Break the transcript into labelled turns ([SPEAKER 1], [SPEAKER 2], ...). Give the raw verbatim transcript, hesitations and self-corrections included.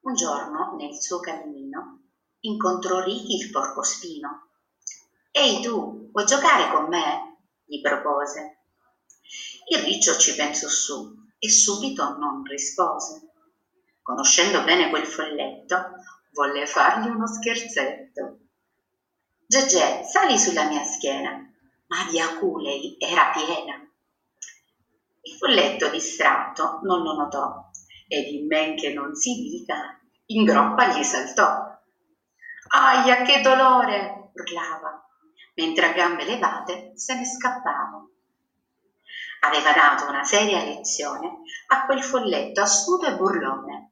[SPEAKER 1] Un giorno, nel suo cammino, incontrò Ricky il porcospino. «Ehi tu, vuoi giocare con me?» gli propose. Il riccio ci pensò su e subito non rispose. Conoscendo bene quel folletto, volle fargli uno scherzetto. «Gegè, sali sulla mia schiena!» Ma di aculei era piena. Il folletto distratto non lo notò ed in men che non si dica in groppa gli saltò. «Aia, che dolore!» urlava, mentre a gambe levate se ne scappava. Aveva dato una seria lezione a quel folletto astuto e burlone,